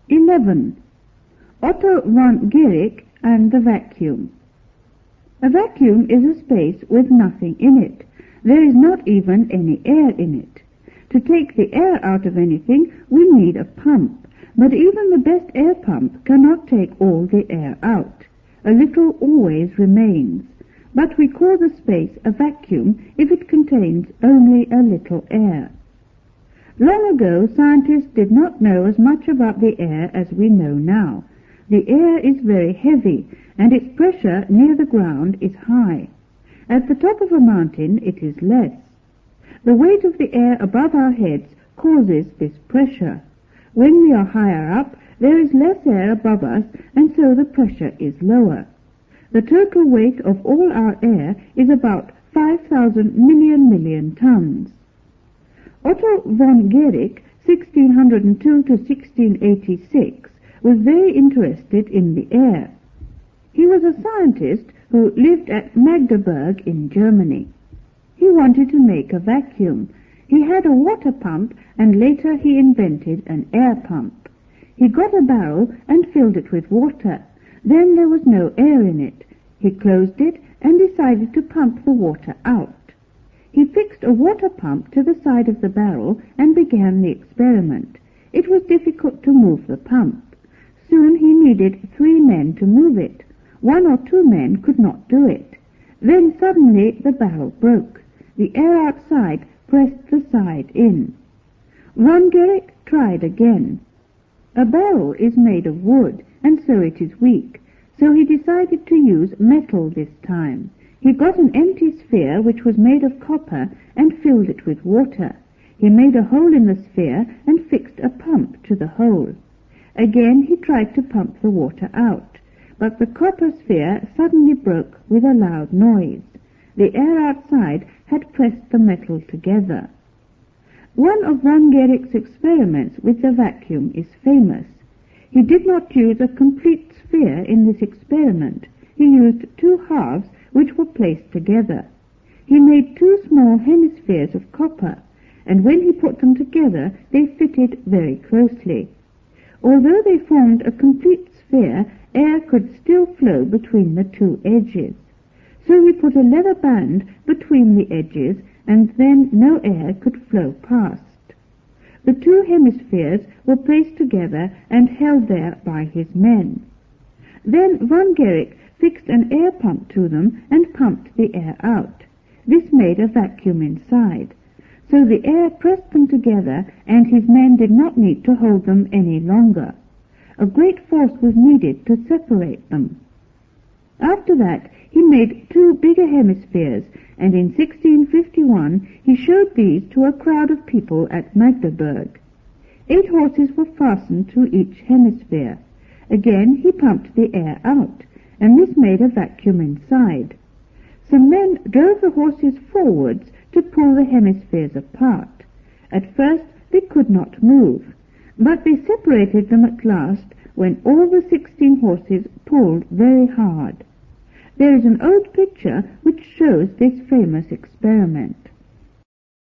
11. Otto von Guericke and the vacuum. A vacuum is a space with nothing in it. There is not even any air in it. To take the air out of anything, we need a pump, but even the best air pump cannot take all the air out. A little always remains, but we call the space a vacuum if it contains only a little air. Long ago, scientists did not know as much about the air as we know now. The air is very heavy, and its pressure near the ground is high. At the top of a mountain it is less. The weight of the air above our heads causes this pressure. When we are higher up, there is less air above us, and so the pressure is lower. The total weight of all our air is about 5,000 million tons. Otto von Guericke, 1602 to 1686, was very interested in the air. He was a scientist who lived at Magdeburg in Germany. He wanted to make a vacuum. He had a water pump, and later he invented an air pump. He got a barrel and filled it with water. Then there was no air in it. He closed it and decided to pump the water out. He fixed a water pump to the side of the barrel and began the experiment. It was difficult to move the pump. Soon he needed 3 men to move it. 1 or 2 men could not do it. Then suddenly the barrel broke. The air outside pressed the side in. Von Guericke tried again. A barrel is made of wood, and so it is weak, so he decided to use metal this time. He got an empty sphere which was made of copper and filled it with water. He made a hole in the sphere and fixed a pump to the hole. Again he tried to pump the water out, but the copper sphere suddenly broke with a loud noise. The air outside had pressed the metal together. One of von Guericke's experiments with the vacuum is famous. He did not use a complete sphere in this experiment. He used 2 halves which were placed together. He made 2 small hemispheres of copper, and when he put them together they fitted very closely. Although they formed a complete sphere, air could still flow between the 2 edges. So he put a leather band between the edges, and then no air could flow past. The 2 hemispheres were placed together and held there by his men. Then von Guericke fixed an air pump to them and pumped the air out. This made a vacuum inside. So the air pressed them together, and his men did not need to hold them any longer. A great force was needed to separate them. After that, he made 2 bigger hemispheres, and in 1651 he showed these to a crowd of people at Magdeburg. 8 horses were fastened to each hemisphere. Again he pumped the air out, and this made a vacuum inside. Some men drove the horses forwards to pull the hemispheres apart. At first they could not move, but they separated them at last when all the 16 horses pulled very hard. There is an old picture which shows this famous experiment.